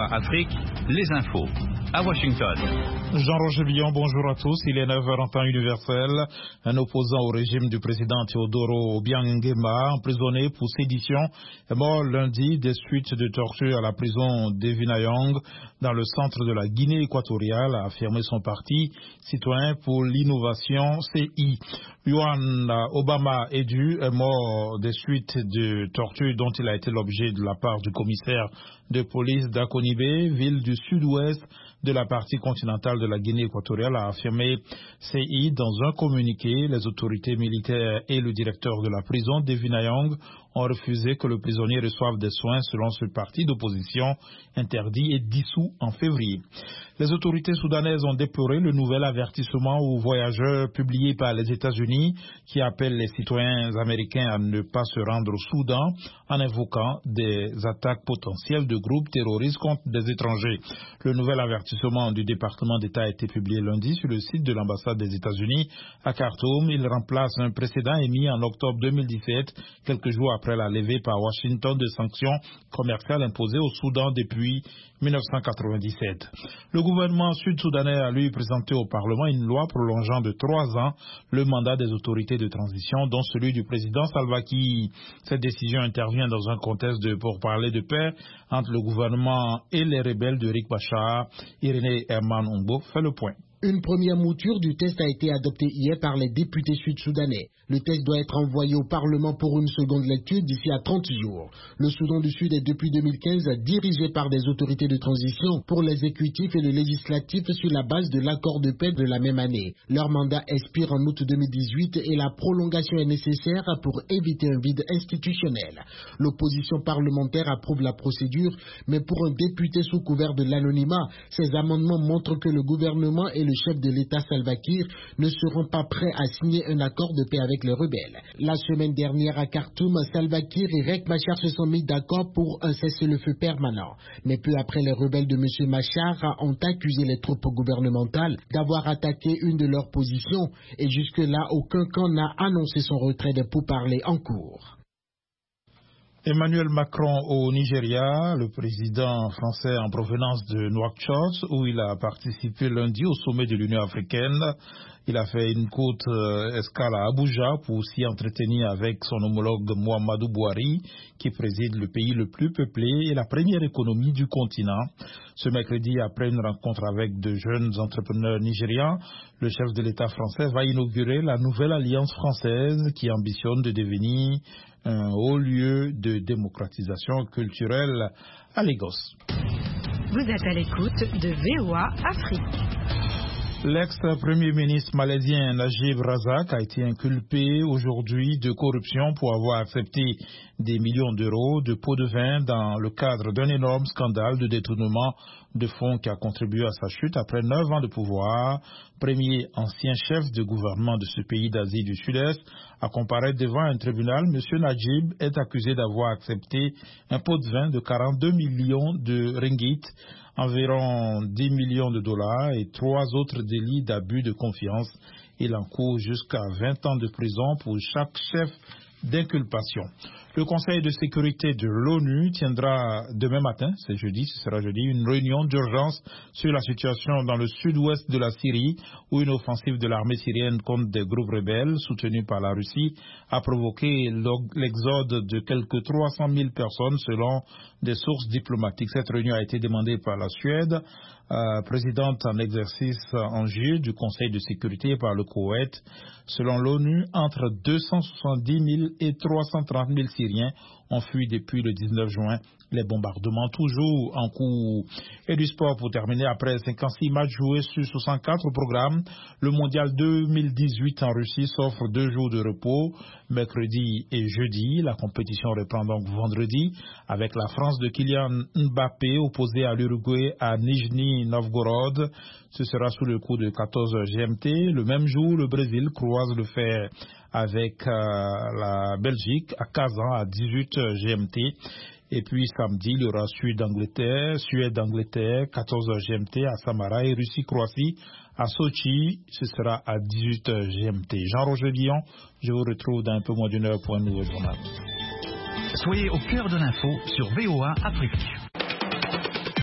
VOA Afrique, les infos. À Washington. Jean-Roger Villon, bonjour à tous. Il est 9h en temps universel. Un opposant au régime du président Teodoro Obiang-Nguema, emprisonné pour sédition, est mort lundi des suites de torture à la prison d'Evinayong dans le centre de la Guinée équatoriale, a affirmé son parti Citoyen pour l'innovation CI. Juan Obama Edu est mort des suites de torture dont il a été l'objet de la part du commissaire de police d'Akonibé, ville du sud-ouest de la partie continentale de la Guinée équatoriale, a affirmé CI dans un communiqué. Les autorités militaires et le directeur de la prison d'Evinayong ont refusé que le prisonnier reçoive des soins selon ce parti d'opposition interdit et dissous en février. Les autorités soudanaises ont déploré le nouvel avertissement aux voyageurs publié par les États-Unis qui appelle les citoyens américains à ne pas se rendre au Soudan en invoquant des attaques potentielles de groupes terroristes contre des étrangers. Le nouvel avertissement du département d'État a été publié lundi sur le site de l'ambassade des États-Unis à Khartoum. Il remplace un précédent émis en octobre 2017, quelques jours après la levée par Washington de sanctions commerciales imposées au Soudan depuis 1997. Le gouvernement sud-soudanais a lui présenté au Parlement une loi prolongeant de 3 ans le mandat des autorités de transition, dont celui du président Salva Kiir. Cette décision intervient dans un contexte de pourparlers de paix entre le gouvernement et les rebelles de Riek Machar. Irénée Herman Ongbo fait le point. Une première mouture du test a été adoptée hier par les députés sud-soudanais. Le test doit être envoyé au Parlement pour une seconde lecture d'ici à 30 jours. Le Soudan du Sud est depuis 2015 dirigé par des autorités de transition pour l'exécutif et le législatif sur la base de l'accord de paix de la même année. Leur mandat expire en août 2018 et la prolongation est nécessaire pour éviter un vide institutionnel. L'opposition parlementaire approuve la procédure, mais pour un député sous couvert de l'anonymat, ces amendements montrent que le gouvernement et le chef de l'État Salva Kiir ne seront pas prêts à signer un accord de paix avec les rebelles. La semaine dernière à Khartoum, Salva Kiir et Riek Machar se sont mis d'accord pour un cessez-le-feu permanent. Mais peu après, les rebelles de M. Machar ont accusé les troupes gouvernementales d'avoir attaqué une de leurs positions et jusque-là, aucun camp n'a annoncé son retrait des pourparlers en cours. Emmanuel Macron au Nigeria, le président français en provenance de Nouakchott, où il a participé lundi au sommet de l'Union africaine. Il a fait une courte escale à Abuja pour s'y entretenir avec son homologue Muhammadu Buhari, qui préside le pays le plus peuplé et la première économie du continent. Ce mercredi, après une rencontre avec de jeunes entrepreneurs nigérians, le chef de l'État français va inaugurer la nouvelle alliance française qui ambitionne de devenir un haut lieu de démocratisation culturelle à Lagos. Vous êtes à l'écoute de VOA Afrique. L'ex-premier ministre malaisien Najib Razak a été inculpé aujourd'hui de corruption pour avoir accepté des millions d'euros de pots de vin dans le cadre d'un énorme scandale de détournement de fonds qui a contribué à sa chute après 9 ans de pouvoir. Premier ancien chef de gouvernement de ce pays d'Asie du Sud-Est à comparaître devant un tribunal, M. Najib est accusé d'avoir accepté un pot de vin de 42 millions de ringgit, environ 10 millions de dollars et 3 autres délits d'abus de confiance. Il encourt jusqu'à 20 ans de prison pour chaque chef d'inculpation. Le Conseil de sécurité de l'ONU tiendra demain matin, c'est jeudi, ce sera jeudi, une réunion d'urgence sur la situation dans le sud-ouest de la Syrie, où une offensive de l'armée syrienne contre des groupes rebelles soutenus par la Russie a provoqué l'exode de quelques 300 000 personnes selon des sources diplomatiques. Cette réunion a été demandée par la Suède, présidente en exercice en juillet du Conseil de sécurité par le Koweït. Selon l'ONU, entre 270 000 et 330 000 Syriens ont fui depuis le 19 juin. Les bombardements toujours en cours. Et du sport pour terminer, après 56 matchs joués sur 64 au programme, le mondial 2018 en Russie s'offre 2 jours de repos, mercredi et jeudi. La compétition reprend donc vendredi avec la France de Kylian Mbappé opposée à l'Uruguay à Nijni Novgorod. Ce sera sous le coup de 14 GMT. Le même jour, le Brésil croise le fer avec la Belgique à Kazan à 18 GMT. Et puis samedi, il y aura Suède-Angleterre, 14 GMT à Samara et Russie-Croatie à Sochi, ce sera à 18 GMT. Jean-Roger Villon, je vous retrouve dans un peu moins d'une heure pour un nouveau journal. Soyez au cœur de l'info sur VOA Afrique.